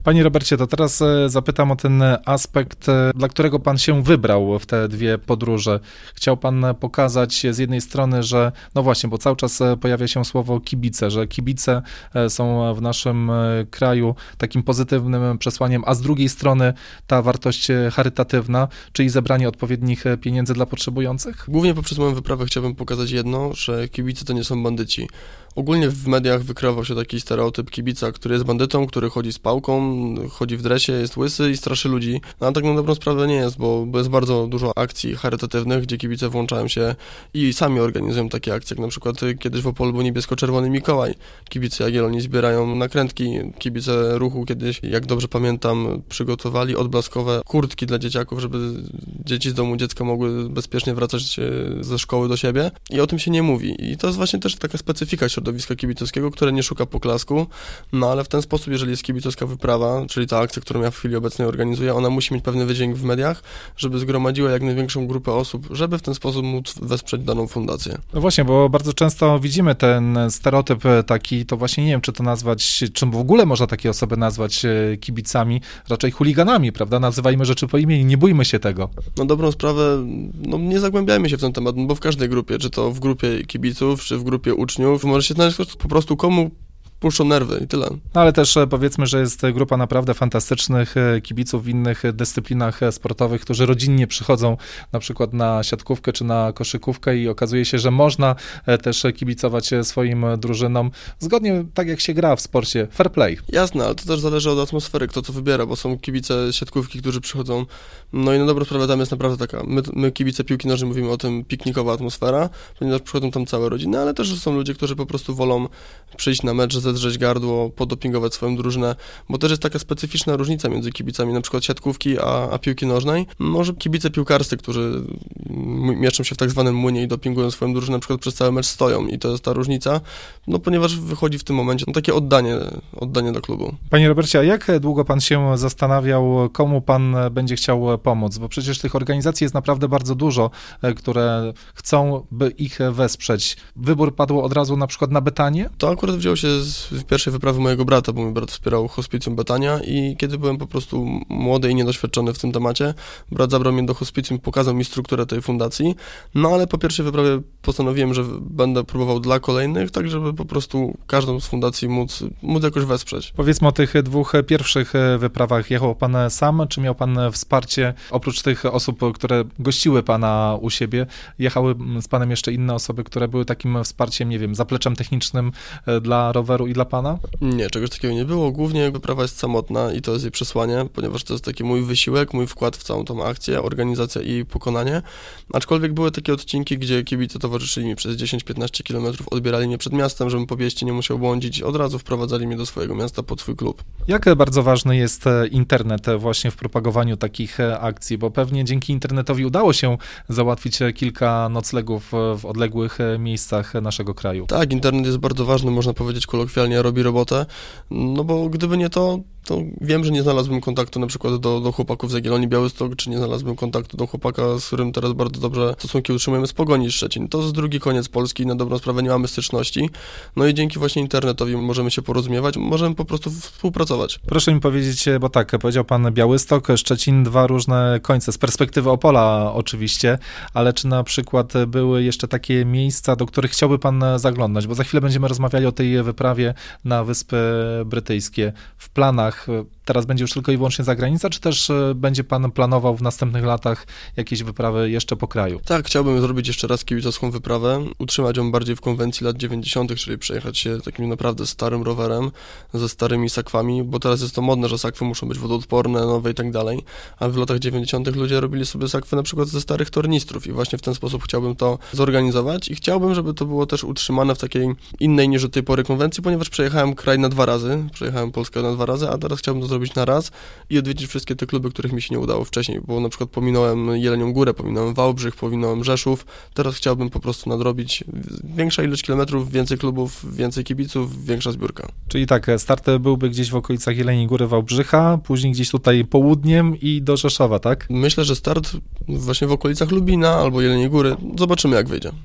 Panie Robercie, to teraz zapytam o ten aspekt, dla którego pan się wybrał w te dwie podróże. Chciał pan pokazać z jednej strony, że no właśnie, bo cały czas pojawia się słowo kibice, że kibice są w naszym kraju takim pozytywnym przesłaniem, a z drugiej strony ta wartość charytatywna, czyli zebranie odpowiednich pieniędzy dla potrzebujących? Głównie poprzez moją wyprawę chciałbym pokazać jedno, że kibice to nie są bandyci. Ogólnie w mediach wykreował się taki stereotyp kibica, który jest bandytą, który chodzi z pałką, chodzi w dresie, jest łysy i straszy ludzi. No a tak na dobrą sprawę nie jest, bo jest bardzo dużo akcji charytatywnych, gdzie kibice włączają się i sami organizują takie akcje, jak na przykład kiedyś w Opolu był niebiesko-czerwony Mikołaj. Kibice Jagiellonii zbierają nakrętki, kibice Ruchu kiedyś, jak dobrze pamiętam, przygotowali odblaskowe kurtki dla dzieciaków, żeby dzieci z domu dziecka mogły bezpiecznie wracać ze szkoły do siebie i o tym się nie mówi. I to jest właśnie też taka specyfika środowiska kibicowskiego, które nie szuka poklasku, no ale w ten sposób, jeżeli jest kibicowska wyprawa, czyli ta akcja, którą ja w chwili obecnej organizuję, ona musi mieć pewny wydźwięk w mediach, żeby zgromadziła jak największą grupę osób, żeby w ten sposób móc wesprzeć daną fundację. No właśnie, bo bardzo często widzimy ten stereotyp taki, to właśnie nie wiem, czy to nazwać, czy w ogóle można takie osoby nazwać kibicami, raczej chuliganami, prawda? Nazywajmy rzeczy po imieniu, nie bójmy się tego. No dobrą sprawę, nie zagłębiajmy się w ten temat, bo w każdej grupie, czy to w grupie kibiców, czy w grupie uczniów, może się znaleźć po prostu komu puszczą nerwy i tyle. No ale też powiedzmy, że jest grupa naprawdę fantastycznych kibiców w innych dyscyplinach sportowych, którzy rodzinnie przychodzą na przykład na siatkówkę czy na koszykówkę i okazuje się, że można też kibicować swoim drużynom zgodnie tak jak się gra w sporcie, fair play. Jasne, ale to też zależy od atmosfery, kto co wybiera, bo są kibice siatkówki, którzy przychodzą, no i na dobrą sprawę tam jest naprawdę taka, my kibice piłki nożnej mówimy o tym piknikowa atmosfera, ponieważ przychodzą tam całe rodziny, ale też są ludzie, którzy po prostu wolą przyjść na mecz, zedrzeć gardło, podopingować swoją drużynę, bo też jest taka specyficzna różnica między kibicami na przykład siatkówki a piłki nożnej. Może kibice piłkarscy, którzy mieszczą się w tak zwanym młynie i dopingują swoją drużynę, na przykład przez cały mecz stoją i to jest ta różnica, no ponieważ wychodzi w tym momencie takie oddanie do klubu. Panie Robercie, a jak długo pan się zastanawiał, komu pan będzie chciał pomóc? Bo przecież tych organizacji jest naprawdę bardzo dużo, które chcą, by ich wesprzeć. Wybór padł od razu na przykład na Betanię? To akurat wziął się z pierwszej wyprawy mojego brata, bo mój brat wspierał hospicjum Betania i kiedy byłem po prostu młody i niedoświadczony w tym temacie, brat zabrał mnie do hospicjum i pokazał mi strukturę tej fundacji, no ale po pierwszej wyprawie postanowiłem, że będę próbował dla kolejnych, tak żeby po prostu każdą z fundacji móc jakoś wesprzeć. Powiedzmy o tych dwóch pierwszych wyprawach. Jechał pan sam, czy miał pan wsparcie? Oprócz tych osób, które gościły pana u siebie, jechały z panem jeszcze inne osoby, które były takim wsparciem, nie wiem, zapleczem technicznym dla roweru i dla pana? Nie, czegoś takiego nie było. Głównie wyprawa jest samotna i to jest jej przesłanie, ponieważ to jest taki mój wysiłek, mój wkład w całą tą akcję, organizacja i jej pokonanie. Aczkolwiek były takie odcinki, gdzie kibice towarzyszyli mi przez 10-15 km, odbierali mnie przed miastem, żebym po mieście nie musiał błądzić, od razu wprowadzali mnie do swojego miasta pod swój klub. Jak bardzo ważny jest internet właśnie w propagowaniu takich akcji, bo pewnie dzięki internetowi udało się załatwić kilka noclegów w odległych miejscach naszego kraju. Tak, internet jest bardzo ważny, można powiedzieć kolokwialnie, robi robotę, no bo gdyby nie to wiem, że nie znalazłbym kontaktu na przykład do chłopaków z Jagiellonii Białystok, czy nie znalazłbym kontaktu do chłopaka, z którym teraz bardzo dobrze stosunki utrzymujemy z Pogoni Szczecin. To jest drugi koniec Polski, na dobrą sprawę nie mamy styczności, no i dzięki właśnie internetowi możemy się porozumiewać, możemy po prostu współpracować. Proszę mi powiedzieć, bo tak, powiedział pan Białystok, Szczecin, dwa różne końce, z perspektywy Opola oczywiście, ale czy na przykład były jeszcze takie miejsca, do których chciałby pan zaglądać, bo za chwilę będziemy rozmawiali o tej wyprawie na Wyspy Brytyjskie. W planach teraz będzie już tylko i wyłącznie zagranica, czy też będzie pan planował w następnych latach jakieś wyprawy jeszcze po kraju? Tak, chciałbym zrobić jeszcze raz kibicowską wyprawę, utrzymać ją bardziej w konwencji lat 90., czyli przejechać się takim naprawdę starym rowerem, ze starymi sakwami, bo teraz jest to modne, że sakwy muszą być wodoodporne, nowe i tak dalej, a w latach 90. ludzie robili sobie sakwy na przykład ze starych tornistrów i właśnie w ten sposób chciałbym to zorganizować i chciałbym, żeby to było też utrzymane w takiej innej niż do tej pory konwencji, ponieważ przejechałem kraj na 2 razy, przejechałem Polskę na 2 razy, a teraz chciałbym to zrobić na raz i odwiedzić wszystkie te kluby, których mi się nie udało wcześniej, bo na przykład pominąłem Jelenią Górę, pominąłem Wałbrzych, pominąłem Rzeszów, teraz chciałbym po prostu nadrobić większa ilość kilometrów, więcej klubów, więcej kibiców, większa zbiórka. Czyli tak, start byłby gdzieś w okolicach Jeleniej Góry, Wałbrzycha, później gdzieś tutaj południem i do Rzeszowa, tak? Myślę, że start właśnie w okolicach Lubina albo Jeleniej Góry, zobaczymy jak wyjdzie.